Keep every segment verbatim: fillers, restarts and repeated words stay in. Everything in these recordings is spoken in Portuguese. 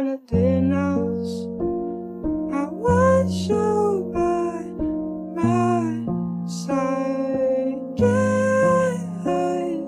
nothing else. I want you by my side. Yeah.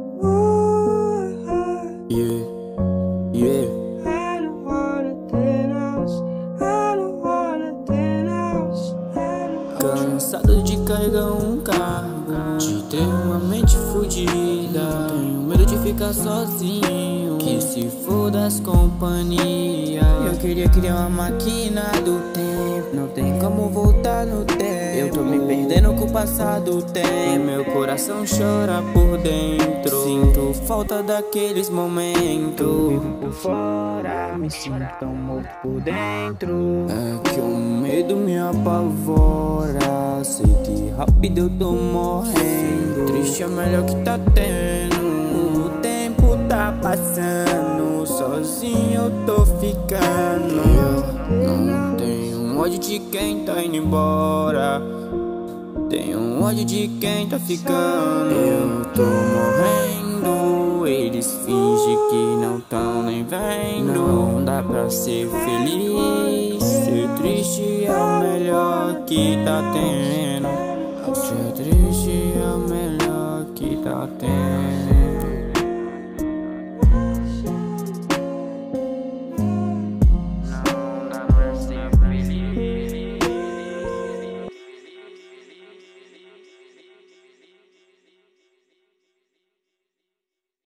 Ooh, Yeah, yeah. I don't want nothing else. I don't want nothing else. I don't want Cansado de carregar um cargo, de ter uma mente fodida. Tenho medo de ficar sozinho, que se for das companhias. Eu queria criar uma máquina do tempo, não tem como voltar no tempo. Eu tô me perdendo com o passar do tempo, meu coração chora por dentro. Sinto falta daqueles momentos. Eu vivo por fora, me sinto tão morto por dentro. É que o medo me apavora, sei que rápido eu tô morrendo. Triste é o melhor que tá tendo, o tempo tá passando, sozinho eu tô ficando. Eu não tenho ódio de quem tá indo embora, tenho ódio de quem tá ficando. Eu tô morrendo, eles fingem que não tão nem vendo. Não dá pra ser feliz, ser triste é o melhor que tá tendo. Ser triste é o melhor que tá tendo.